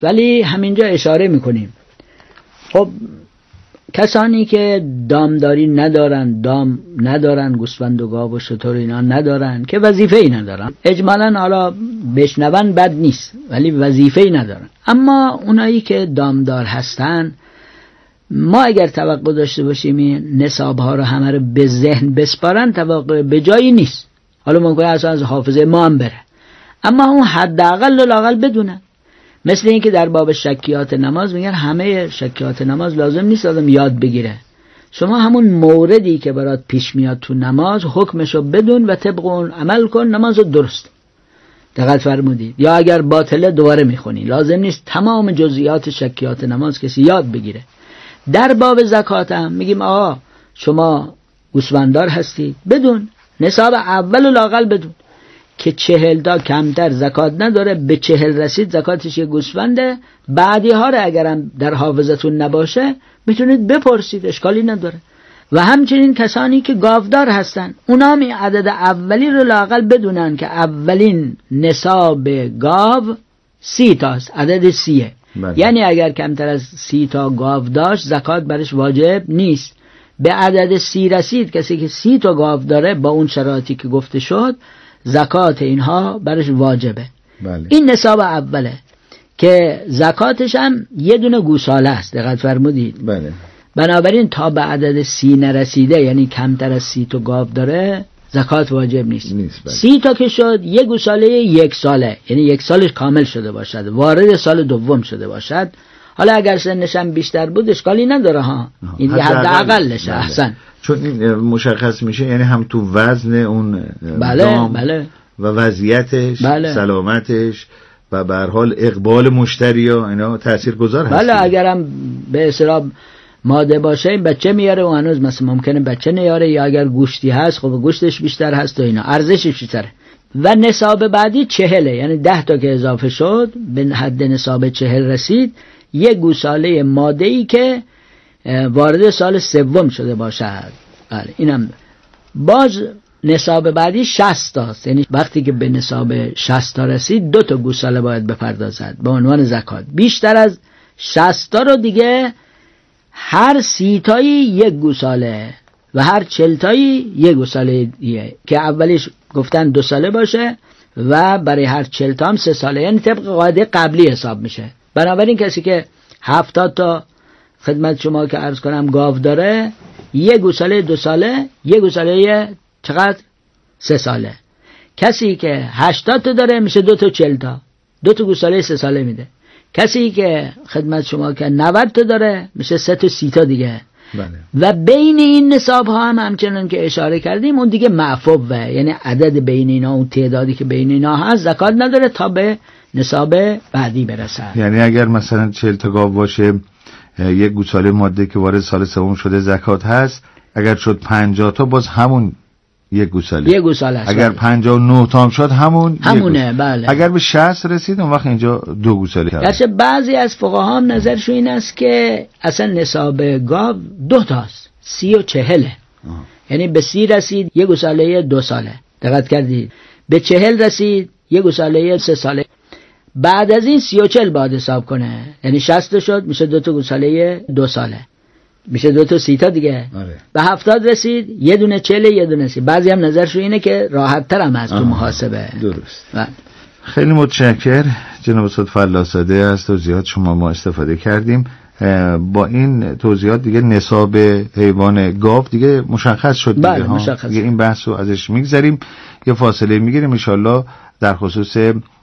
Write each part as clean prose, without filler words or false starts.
ولی همینجا اشاره میکنیم خب کسانی که دامداری ندارن، دام ندارن، گوسفند و گاو و شتر اینا ندارن که وظیفه ای ندارن، اجمالاً حالا بشنون بد نیست ولی وظیفه ای ندارن. اما اونایی که دامدار هستن، ما اگر توقع داشته باشیم این نصابها رو همه رو به ذهن بسپارن، توقع به جایی نیست. حالا ممکنه اصلا از حافظه ما هم بره، اما اون حداقل و لااقل بدونن. مثل این که در باب شکیات نماز میگن همه شکیات نماز لازم نیست آدم یاد بگیره، شما همون موردی که برات پیش میاد تو نماز حکمشو بدون و طبق اون عمل کن، نمازو درست. دقت فرمودید؟ یا اگر باطله دوباره میخونی، لازم نیست تمام جزئیات شکیات نماز کسی یاد بگیره. در باب زکات هم میگیم آقا شما گوسفنددار هستی، بدون نصاب اول و لااقل بدون که 40 تا کمتر زکات نداره، به 40 رسید زکاتش یه گوسفنده. بعدی ها رو اگرم در حافظتون نباشه میتونید بپرسید، اشکالی نداره. و همچنین کسانی که گاودار هستن، اونا هم عدد اولی رو لااقل بدونن که اولین نصاب گاو 30 تاست، عدد 30. یعنی اگر کمتر از 30 تا گاو داشت زکات برش واجب نیست. به عدد 30 رسید، کسی که 30 تا گاو داره با اون شرایطی که گفته شد زکات اینها برش واجبه. بله. این نصاب اوله که زکاتش هم یه دونه گوساله است. دقت فرمودید؟ بله. بنابراین تا به عدد 30 نرسیده، یعنی کمتر از 30 تا گاو داره، زکات واجب نیست. بله. 30 تا که شد یه گوساله 1 ساله، یعنی 1 سالش کامل شده باشد، وارد سال دوم شده باشد. حالا اگر سنش هم بیشتر بود اشکالی نداره ها، این حداقلشه. احسن. چون این مشخص میشه، یعنی هم تو وزن اون دام بله. و وضعیتش، بله. سلامتش و به هر حال اقبال مشتری ها اینا تاثیرگذار هست. بله، اگرم به اصطلاح ماده باشه این بچه میاره و هنوز مثلا ممکنه بچه نیاره، یا اگر گوشتی هست خب گوشتش بیشتر هست و اینا ارزشش بیشتره. و نصاب بعدی 40، یعنی 10 تا که اضافه شد به حد نصاب 40 رسید، یک گوساله ماده‌ای که وارد سال سوم شده باشد. بله اینم باز نصاب بعدی 60 تاست، یعنی وقتی که به نصاب 60 تا رسید 2 تا گوساله باید بپردازد به عنوان زکات. بیشتر از 60 تا رو دیگه هر 30 تایی 1 گوساله و هر 40 تایی 1 گوساله دیگه، که اولیش گفتن 2 ساله باشه و برای هر 40 تا هم 3 ساله، یعنی طبق قاعده قبلی حساب میشه. بنابراین کسی که 70 تا خدمت شما که عرض کنم گاو داره، 1 گوساله 2 ساله، 1 گوساله چقدر 3 ساله. کسی که 80 تا داره میشه 2 تا 40 تا، 2 تا گوساله 3 ساله میده. کسی که خدمت شما که 90 تا داره میشه 3 تا 30 تا دیگه. بله. و بین این نصاب ها هم همچنان که اشاره کردیم اون دیگه معفوه، یعنی عدد بین اینا، اون تعدادی که بین اینا هست زکات نداره تا به نصاب بعدی برسه. یعنی اگر مثلا 40 تا گاو باشه، 1 گوساله ماده که وارد سال سوم شده زکات هست. اگر شد 50 تا باز همون 1 گوساله. 1 گوساله است. اگر 59 تا هم شد همونه. بله. اگر به 60 رسید اون وقت اینجا 2 گوساله کرد. درسته بعضی از فقها هم نظرشون این است که اصلا نصاب گاو 2 تاست، 30 و 40. یعنی به 30 رسید 1 گوساله 2 ساله. دقت کردید؟ به 40 رسید 1 گوساله 3 ساله. بعد از این 30 و 40 باید حساب کنه، یعنی 60 شد میشه 2 تا گوساله 2 ساله، میشه 2 تا 30 تا دیگه. به 70 رسید 1 دونه 40، 1 دونه 30. بعضی هم نظرشون اینه که راحت تر هم هست تو محاسبه. درست. خیلی متشکر جناب استاد فلاساده از توضیحات شما ما استفاده کردیم. با این توضیحات دیگه نصاب حیوان گاو دیگه مشخص شد دیگه. بله مشخص. دیگه این بحث رو ازش میگذریم، یه فاصله میگیریم ان شاءالله در خصوص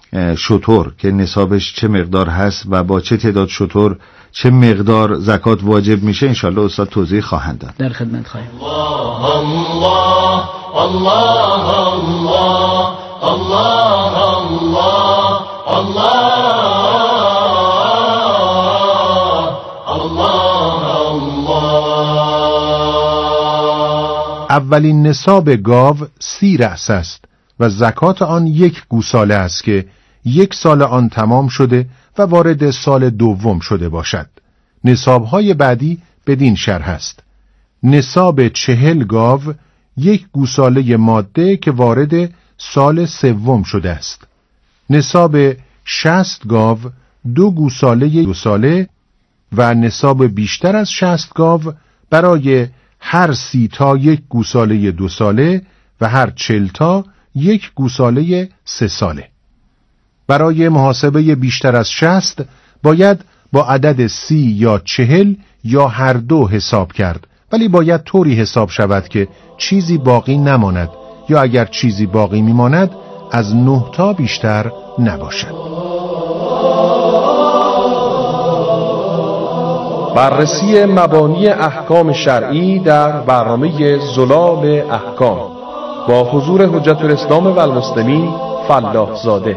شتر که نصابش چه مقدار هست و با چه تعداد شتر چه مقدار زکات واجب میشه ان شاءالله استاد توضیح خواهند داد. در خدمت خواهیم. الله الله الله الله الله الله. اولین نصاب گاو 30 رأس است و زکات آن 1 گوساله است که 1 سال آن تمام شده و وارد سال دوم شده باشد. نصابهای بعدی بدین شرح است: نصاب 40 گاو 1 گوساله ماده که وارد سال سوم شده است. نصاب 60 گاو 2 گوساله 2 ساله و نصاب بیشتر از 60 گاو برای هر 30 تا 1 گوساله 2 ساله و هر 40 تا 1 گوساله 3 ساله. برای محاسبه بیشتر از 60 باید با عدد 30 یا 40 یا هر دو حساب کرد، ولی باید طوری حساب شود که چیزی باقی نماند یا اگر چیزی باقی میماند از 9 تا بیشتر نباشد. بررسی مبانی احکام شرعی در برنامه زلال احکام با حضور حجت الاسلام و المسلمین فلاح زاده.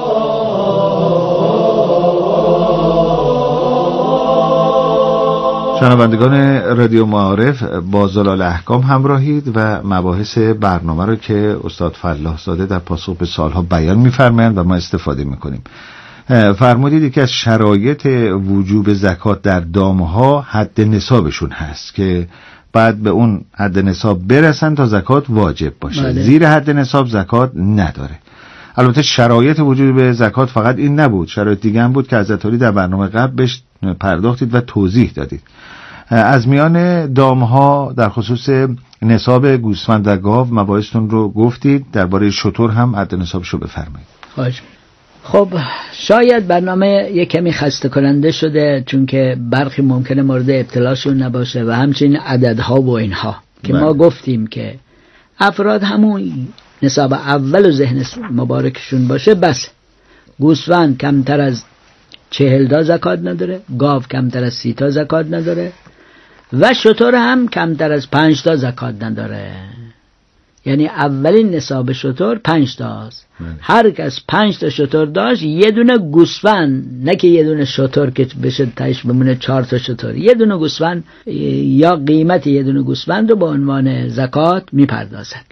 شنوندگان رادیو معارف با زلال احکام همراهید و مباحث برنامه رو که استاد فلاح زاده در پاسخ به سوالها بیان می‌فرمایند و ما استفاده می‌کنیم. فرمودید که از شرایط وجوب زکات در دامها حد نصابشون هست که بعد به اون حد نصاب برسن تا زکات واجب باشه. بله. زیر حد نصاب زکات نداره. البته شرایط وجوب زکات فقط این نبود، شرایط دیگه هم بود که حضرت علی در برنامه قبل بهش پرداختید و توضیح دادید. از میان دامها در خصوص نصاب گوسفند و گاو مباحثتون رو گفتید، درباره شتر هم حد نصابشو بفرمایید. خب شاید برنامه یک کمی خسته کننده شده، چون که برخی ممکنه مورد ابتلاشون نباشه و همچنین عددها و اینها که ما گفتیم که افراد همون نصاب اول و ذهن مبارکشون باشه بس. گوسفند کمتر از 40 تا زکات نداره، گاو کمتر از 30 تا زکات نداره و شتر هم کمتر از 5 تا زکات نداره. یعنی اولین نصاب شتر 5 تاست. هر کس 5 تا شتر داشت، یه دونه گوسفند، نه که یه دونه شتر که بشه تاش بمونه 4 تا شتر، یه دونه گوسفند یا قیمت یه دونه گوسفند رو به عنوان زکات میپردازد.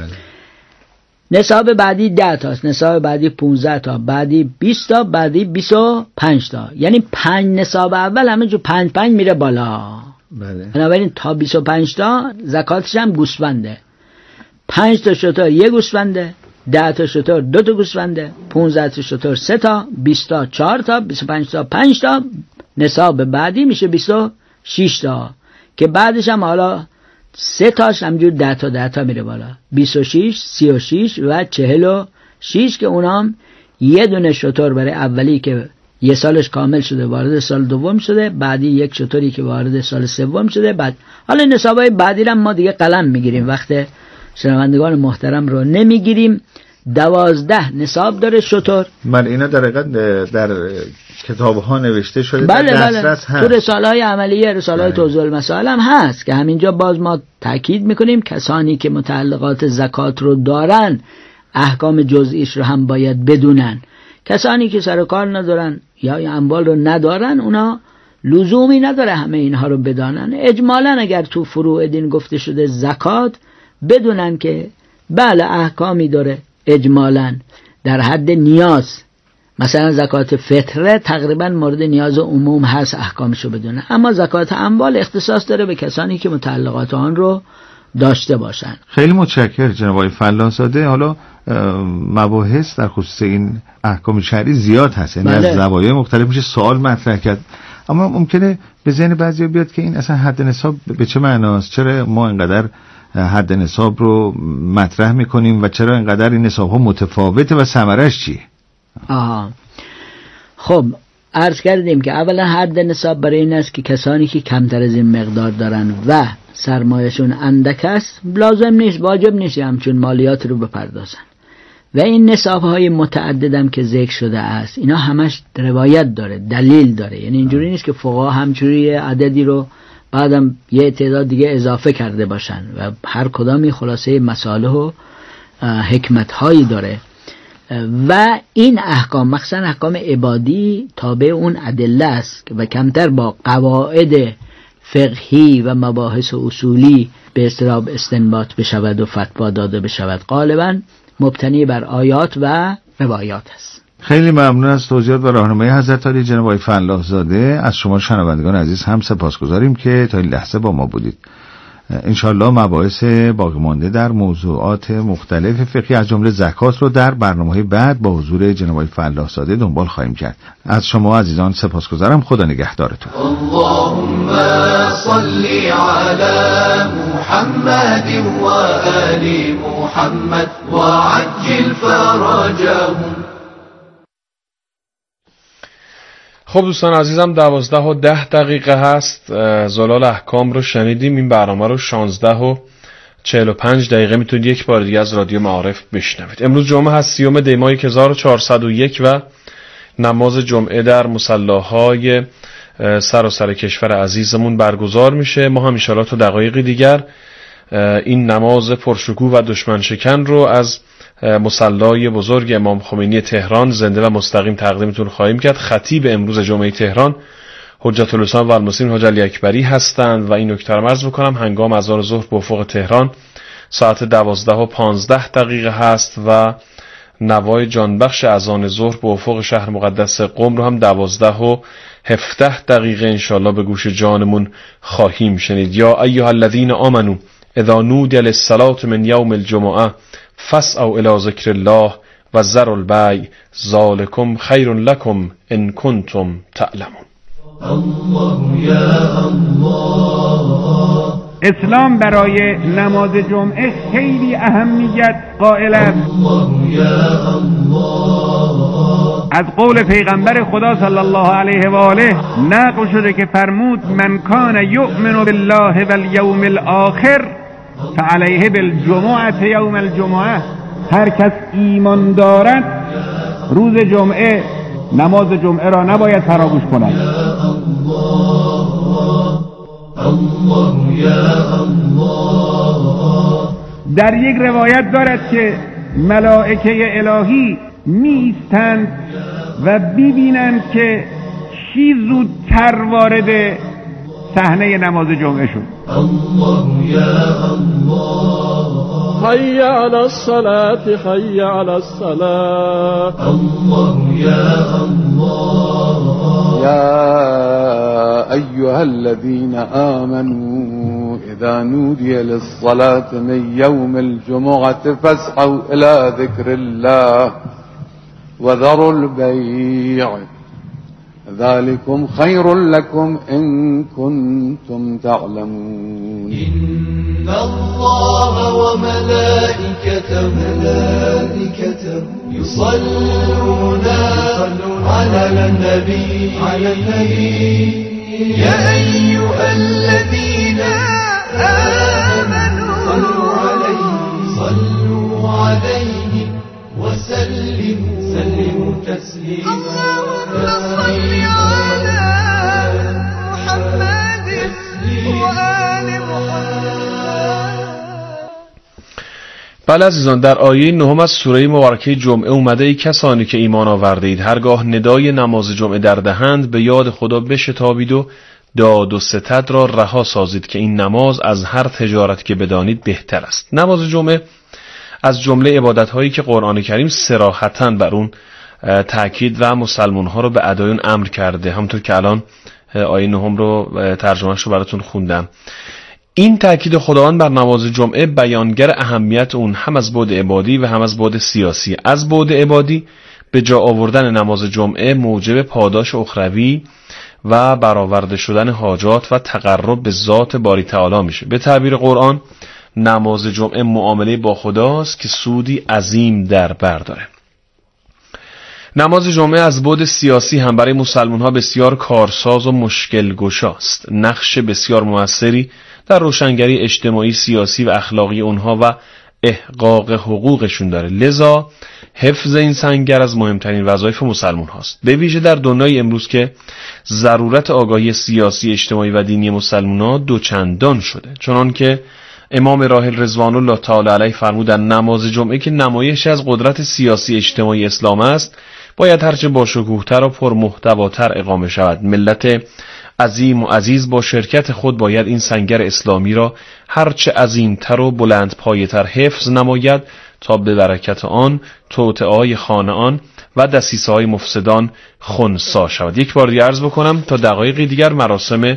نصاب بعدی 10 تاست، نصاب بعدی 15 تا، بعدی 20 تا، بعدی 25 تا. یعنی 5 نصاب اول همه جو 5 میره بالا. بنابراین تا 25 تا زکاتش هم گوسفنده. 5 تا شتر یک گوسفنده، 10 تا شتر 2 تا گوسفنده، 15 تا شتر 3 تا، 20 تا 4 تا، 25 تا 5 تا. نصاب بعدی میشه 26 تا که بعدش هم حالا 3 تاش همجور 10 تا 10 تا میره بالا. 26 36 و 46 که اونام یه دونه شتر برای اولی که یه سالش کامل شده وارد سال دوم شده، بعدی یک شتری که وارد سال سوم شده. بعد حالا نصابای بعدی هم ما دیگه قلم میگیریم، وقت شنوندگان محترم رو نمیگیریم. 12 نصاب داره شتر. من اینا در حقیقت در کتاب ها نوشته شده. بله هست. تو رساله های عملیه، رساله های توضیح المسائل هم هست که همینجا باز ما تاکید میکنیم کسانی که متعلقات زکات رو دارن احکام جزئیش رو هم باید بدونن. کسانی که سر کار ندارن یا اموال رو ندارن اونا لزومی نداره همه اینها رو بدانن. اجمالا اگر تو فروع دین گفته شده زکات، بدونن که بله احکامی داره اجمالا در حد نیاز. مثلا زکات فطره تقریبا مورد نیاز عموم هست، احکامشو بدونه. اما زکات اموال اختصاص داره به کسانی که متعلقات آن رو داشته باشن. خیلی متشکرم جناب آقای فلاح زاده. حالا مباحث در خصوص این احکام شرعی زیاد هست، یعنی از زوایای مختلف میشه سوال مطرح کرد، اما ممکنه به ذهن بعضیا بیاد که این اصلا حد نصاب به چه معناست؟ چرا ما اینقدر حد نصاب رو مطرح میکنیم و چرا اینقدر این نصاب ها متفاوته و ثمرش چیه؟ خب عرض کردیم که اولا حد نصاب برای این است که کسانی که کمتر از این مقدار دارن و سرمایه‌شون اندک است، لازم نیست، واجب نیست همچون مالیات رو بپردازن. و این نصاب‌های متعددم که ذکر شده است، اینا همش روایت داره، دلیل داره. یعنی اینجوری نیست که فقها همچوری عددی رو بعدم یه تعداد دیگه اضافه کرده باشن و هر کدامی خلاصه مصالح و حکمت‌هایی داره. و این احکام مخصوصا احکام عبادی تابع اون ادله است و کمتر با قواعد فقهی و مباحث اصولی به اصطلاح استنباط بشود و فتوا داده بشود. غالبا مبتنی بر آیات و روایات است. خیلی ممنون از توضیحات و راهنمایی حضرت علی جناب آقای فلاح زاده. از شما شنوندگان عزیز هم سپاسگزاریم که تا این لحظه با ما بودید. انشالله مباحث باقی مانده در موضوعات مختلف فقهی از جمله زکات رو در برنامه‌های بعد با حضور جناب آقای فلاح‌زاده دنبال خواهیم کرد. از شما عزیزان سپاسگزارم. خدا نگهدارتون. اللهم صل على محمد و آل محمد و عجل فرجهم. خب دوستان عزیزم 12:10 هست. زلال احکام رو شنیدیم. این برنامه رو 16:45 میتونید یک بار دیگه از رادیو معارف بشنوید. امروز جمعه هست 30 دی ماه 1401 و نماز جمعه در مصلاهای سراسر کشور عزیزمون برگزار میشه. ما هم ان شاءالله تا دقایقی دیگر این نماز پرشکوه و دشمن شکن رو از مصلای بزرگ امام خمینی تهران زنده و مستقیم تقدیمتون خواهیم کرد. خطیب امروز جمعه تهران حجت الاسلام و المسلمین حاج علی اکبری هستند و این نکته رو عرض می‌کنم هنگام اذان ظهر به افق تهران ساعت 12:15 هست و نوای جانبخش اذان ظهر به افق شهر مقدس قم رو هم 12:17 انشالله به گوش جانمون خواهیم شنید. یا ایها الذین آمنو اذا نودی للصلاة من یوم الجمعه فاسعوا الی ذکر الله و ذروا البیع ذلکم خیر لکم ان کنتم تعلمون. الله یا الله. اسلام برای نماز جمعه خیلی اهمیت قائل است. الله یا الله. از قول پیغمبر خدا صلی الله علیه و آله نقل شده که فرمود من کان یؤمن بالله والیوم الاخر فعلیه بالجمعه یوم الجمعه. هر کس ایمان دارد روز جمعه نماز جمعه را نباید فراموش کند. در یک روایت دارد که ملائکه الهی میستند و ببینند که چی زودتر وارد صحنه نماز جمعه شد. الله یا الله. حي على الصلاة حي على الصلاة. الله يا الله. يا أيها الذين آمنوا إذا نودي للصلاة من يوم الجمعة فاسعوا إلى ذكر الله وذروا البيع ذلكم خير لكم إن كنتم تعلمون. إن الله وملائكته يصلون على النبي يا أيها الذين آمنوا صلوا عليه وسلموا تسليما. اللهم صل على محمد وآل محمد. بله عزیزان، در آیه 9 از سوره مبارکه جمعه اومده ای کسانی که ایمان آورده اید هرگاه ندای نماز جمعه در دهند به یاد خدا بشتابید و داد و ستد را رها سازید که این نماز از هر تجارت که بدانید بهتر است. نماز جمعه از جمله عبادت‌هایی که قرآن کریم صراحتاً بر اون تأکید و مسلمان‌ها رو به ادای اون امر کرده، همونطور که الان آیه 9 رو ترجمه‌اش رو براتون خوندم. این تأکید خداوند بر نماز جمعه بیانگر اهمیت اون هم از بعد عبادی و هم از بعد سیاسی. از بعد عبادی به جا آوردن نماز جمعه موجب پاداش اخروی و برآورده شدن حاجات و تقرب به ذات باری تعالی میشه. به تعبیر قرآن نماز جمعه معامله با خداست که سودی عظیم در بر داره. نماز جمعه از بعد سیاسی هم برای مسلمان ها بسیار کارساز و مشکل گشاست. نقش بسیار موثری در روشنگری اجتماعی، سیاسی و اخلاقی اونها و احقاق حقوقشون داره. لذا حفظ این سنگر از مهمترین وظایف مسلمان هاست، به ویژه در دنیای امروز که ضرورت آگاهی سیاسی، اجتماعی و دینی مسلمان ها دوچندان شده. چنان که امام راحل رضوان الله تعالی علیه فرمودند نماز جمعه که نمایش از قدرت سیاسی اجتماعی اسلام است باید هرچه با شکوه‌تر و پرمحتواتر اقامه شود. ملت عظیم و عزیز با شرکت خود باید این سنگر اسلامی را هرچه عظیمتر و بلند پایه‌تر حفظ نماید تا به برکت آن توطئه‌های خانعان و دسیسه‌های مفسدان خنثی شود. یک بار دیگه عرض بکنم تا دقایقی دیگر مراسم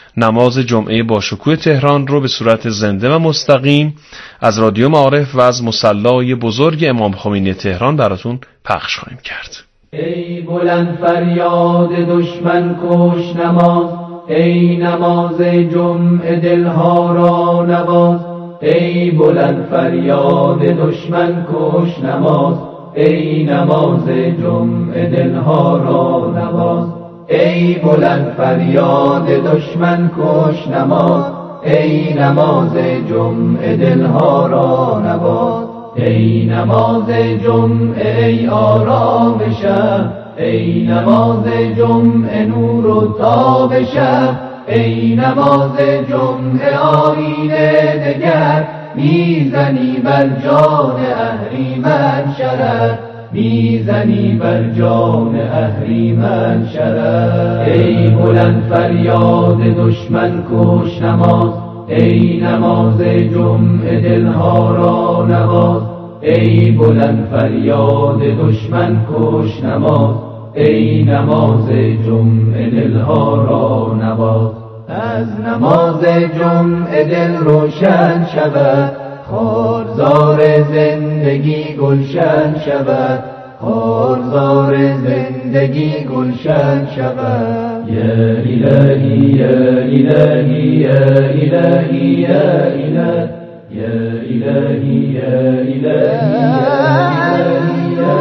نماز جمعه باشکوه تهران رو به صورت زنده و مستقیم از رادیو معارف و از مصلی بزرگ امام خمینی تهران براتون پخش خواهیم کرد. ای بلند فریاد دشمن کش نماز، ای نماز جمعه دلها را نواز. ای بلند فریاد دشمن کش نماز، ای نماز جمعه دلها را نواز. ای بلند فریاد دشمن کش نماز، ای نماز جمعه دلها را نواز. ای نماز جمعه ای آرام شب، ای نماز جمعه نور و تاب شب. ای نماز جمعه آیینه دگر، میزنی بر جان اهریمن شرر، میزنی بر جان اهریمن شرر. ای بلند فریاد دشمن کش نماز، ای نماز جمعه دلها را نواز. ای بلند فریاد دشمن کش نماز، ای نماز جمعه دلها را نواز. از نماز جمعه دل روشن شود، خارزار زندگی گلشن شود، خارزار زندگی گلشن شود. یا الهی یا الهی یا الهی یا الهی یا الهی یا الهی یا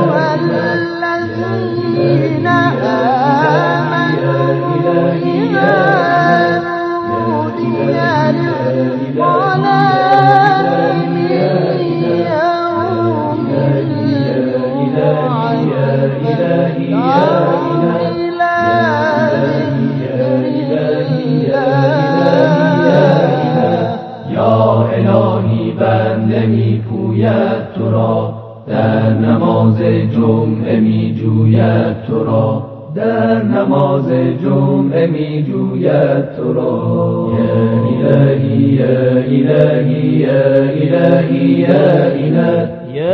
الذین یا الهی بنده می پوید تو را، در نماز جمعه می جوید تو را، در نماز جمعه می جوید تو را. یا الهی یا الهی یا الهی یا الهی یا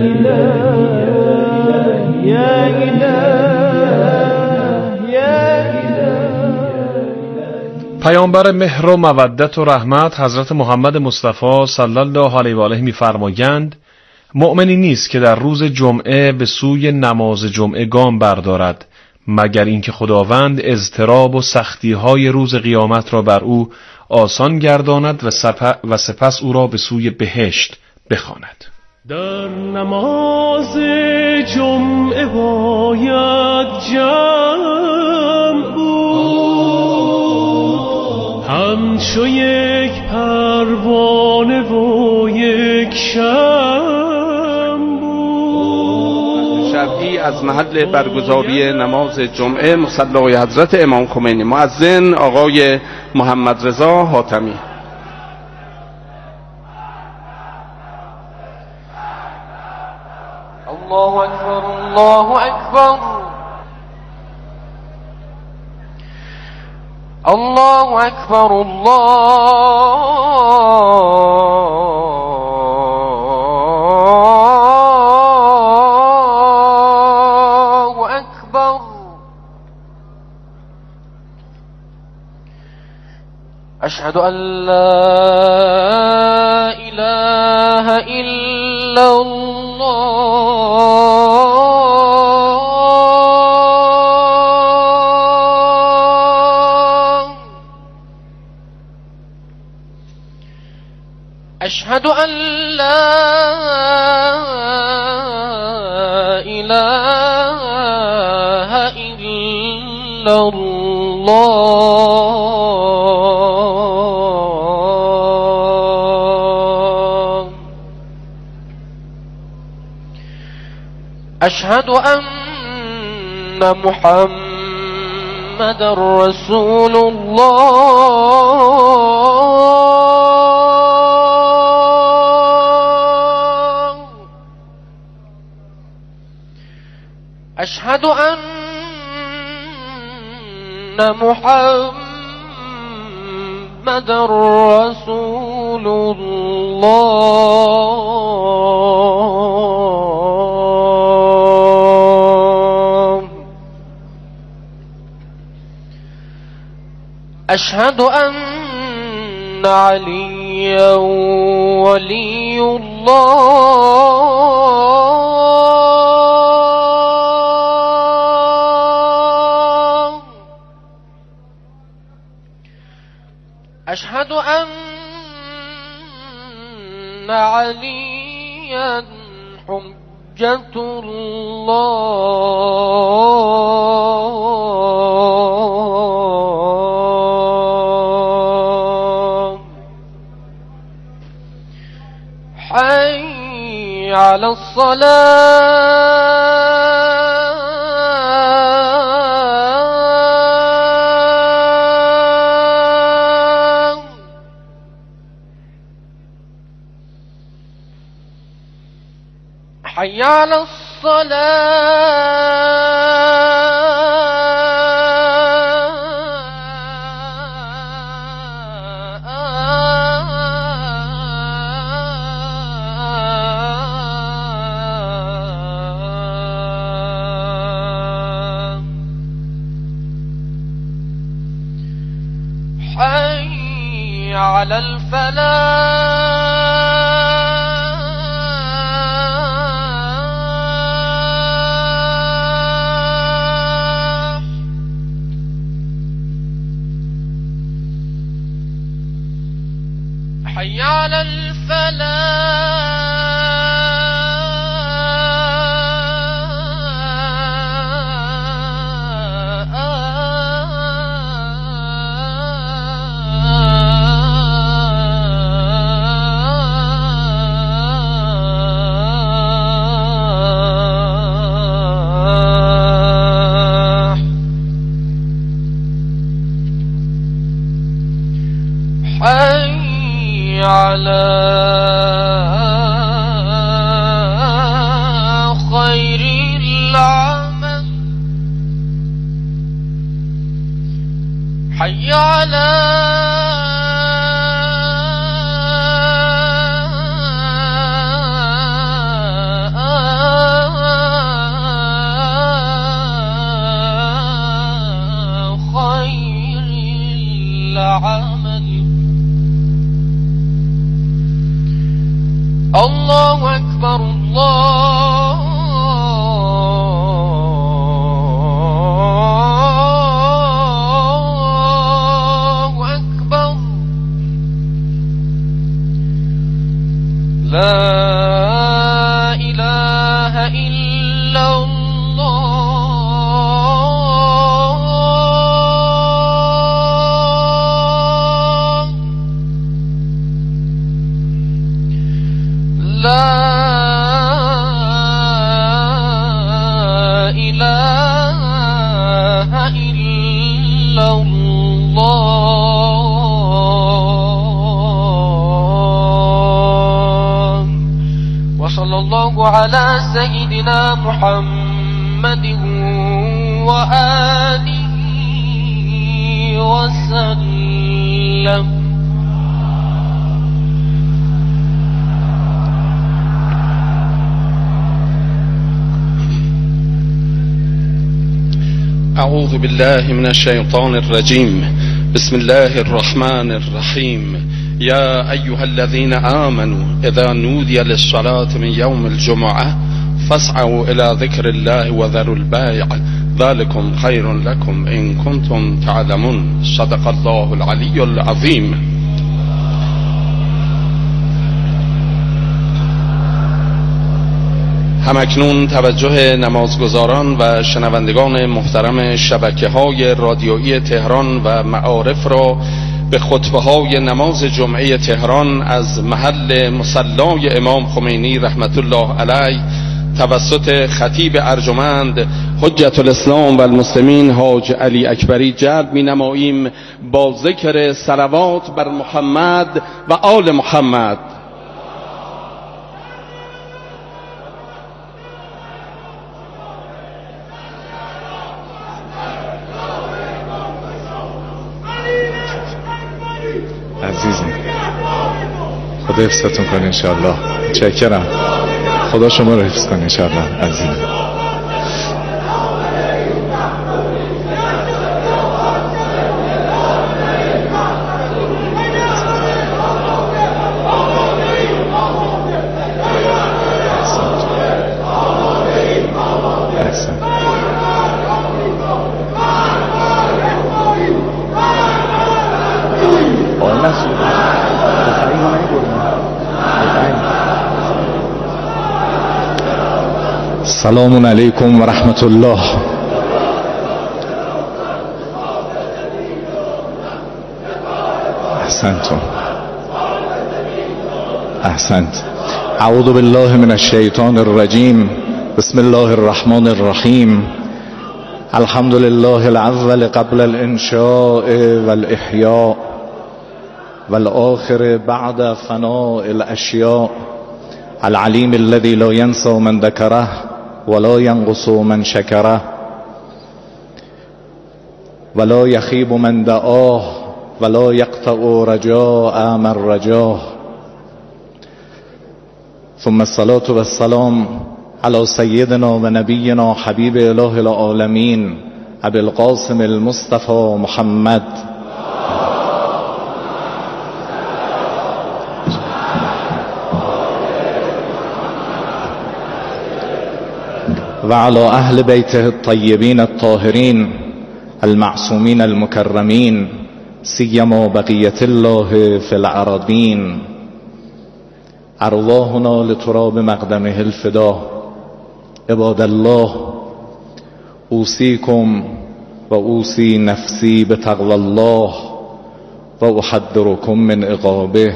الهی یا پیامبر مهر و مودت و رحمت حضرت محمد مصطفی صلی الله علیه و آله می‌فرمایند مؤمنی نیست که در روز جمعه به سوی نماز جمعه گام بردارد مگر اینکه خداوند اضطراب و سختی‌های روز قیامت را بر او آسان گرداند و سپس او را به سوی بهشت بخواند. در نماز جمعه باید جمع بود، همچو یک پروانه و یک شمع بود. شرعی از محل برگزاری نماز جمعه مصلی حضرت امام خمینی، مؤذن آقای محمد رضا حاتمی. الله اکبر الله اکبر الله اکبر الله اکبر. اشهد ان لا اله الا أشهد أن لا إله إلا الله. أشهد أن محمد رسول الله. أشهد أن محمد رسول الله. أشهد أن عليا ولي الله. أشهد أن عليا حجة الله. حي على الصلاة. حي على الصلاة. حي على الفلاح. حي على حي على خير العمل. حي على خير العمل. الله أكبر الله أكبر. لا إله إلا الله. لا إله إلا الله. وصلى الله على سيدنا محمد وآله وسلم. أعوذ بالله من الشيطان الرجيم. بسم الله الرحمن الرحيم. يا أيها الذين آمنوا إذا نودي للصلاة من يوم الجمعة فاسعوا إلى ذكر الله وذروا البيع ذلكم خير لكم إن كنتم تعلمون. صدق الله العلي العظيم. همکنون توجه نمازگزاران و شنوندگان محترم شبکه‌های رادیویی تهران و معارف را به خطبه‌های نماز جمعه تهران از محل مصلی امام خمینی رحمت الله علیه توسط خطیب ارجمند حجت الاسلام و المسلمین حاج علی اکبری جلب می‌نماییم با ذکر صلوات بر محمد و آل محمد. عزیزم خدا حفظتون کنه انشاءالله. چکرم. خدا شما رو حفظ کنه انشاءالله عزیزم. سلام علیکم و رحمت الله. احسنت. اعوذ بالله من الشیطان الرجیم. بسم الله الرحمن الرحیم. الحمد لله الاول قبل الانشاء والاحیاء والآخر بعد فناء الاشیاء، العلیم الذي لا ينسى من ذكره ولا ينقص من شكره ولا يخيب من دعاه ولا يقطع رجاء من رجاه. ثم الصلاة والسلام على سيدنا ونبينا حبيب إله العالمين أبي القاسم المصطفى محمد وعلى أهل بيته الطيبين الطاهرين المعصومين المكرمين، سيما بقية الله في الأراضين. أرواحنا لتراب مقدمه الفداء. عباد الله، أوصيكم وأوصي نفسي بتقوى الله وأحذركم من عقابه.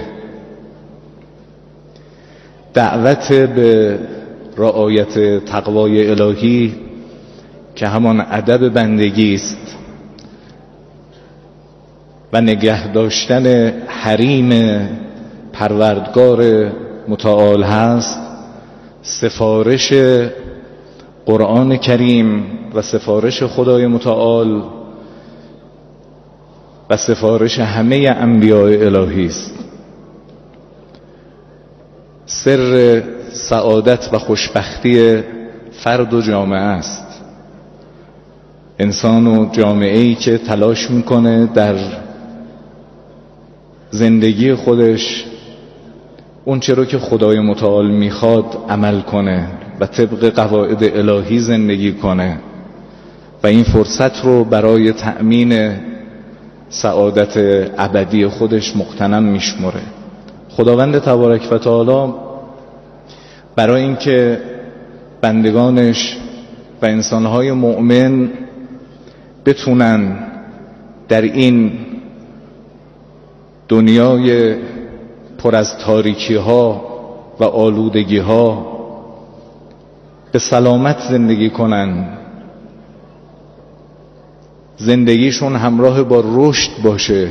دعوت به رعایت تقوای الهی که همان ادب بندگی است و نگه داشتن حریم پروردگار متعال هست، سفارش قرآن کریم و سفارش خدای متعال و سفارش همه انبیاء الهی است. سر سعادت و خوشبختی فرد و جامعه است. انسان و جامعه‌ای که تلاش میکنه در زندگی خودش اون چرا که خدای متعال میخواد عمل کنه و طبق قواعد الهی زندگی کنه و این فرصت رو برای تأمین سعادت ابدی خودش مغتنم میشمره. خداوند تبارک و تعالی برای اینکه بندگانش و انسانهای مؤمن بتونن در این دنیای پر از تاریکی ها و آلودگی ها به سلامت زندگی کنن، زندگیشون همراه با رشد باشه،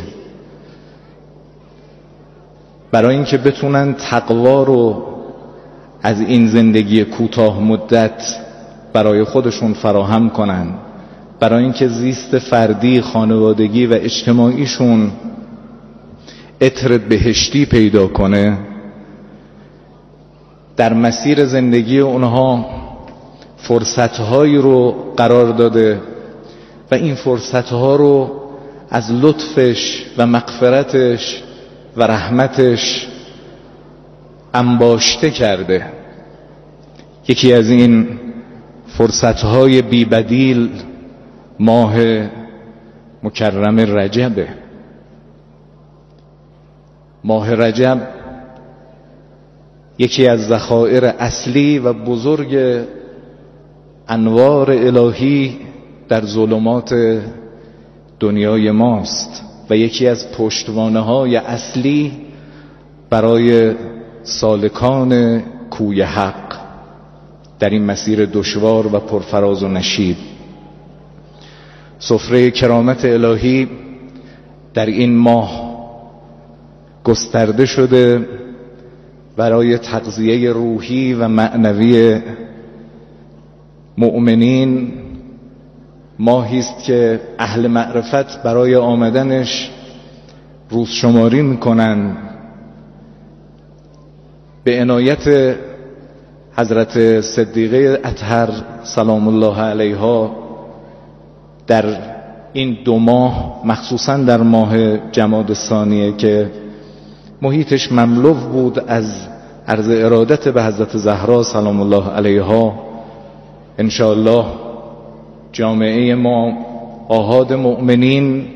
برای اینکه بتونن تقوا رو از این زندگی کوتاه مدت برای خودشون فراهم کنن، برای اینکه زیست فردی، خانوادگی و اجتماعیشون عطر بهشتی پیدا کنه، در مسیر زندگی اونها فرصتهایی رو قرار داده و این فرصتها رو از لطفش و مغفرتش و رحمتش انباشته کرده. یکی از این فرصتهای بی‌بدیل ماه مکرم رجبه. ماه رجب یکی از ذخایر اصلی و بزرگ انوار الهی در ظلمات دنیای ماست و یکی از پشتوانه‌های اصلی برای سالکان کوی حق در این مسیر دشوار و پرفراز و نشیب. سفره کرامت الهی در این ماه گسترده شده برای تغذیه روحی و معنوی مؤمنین. ماهی است که اهل معرفت برای آمدنش روز شماری میکنن. به عنایت حضرت صدیقه اطهر سلام الله علیها در این 2 ماه، مخصوصا در ماه جمادی الثانیه که محیطش مملو بود از عرض ارادت به حضرت زهرا سلام الله علیها، انشاءالله جامعه ما آحاد مؤمنین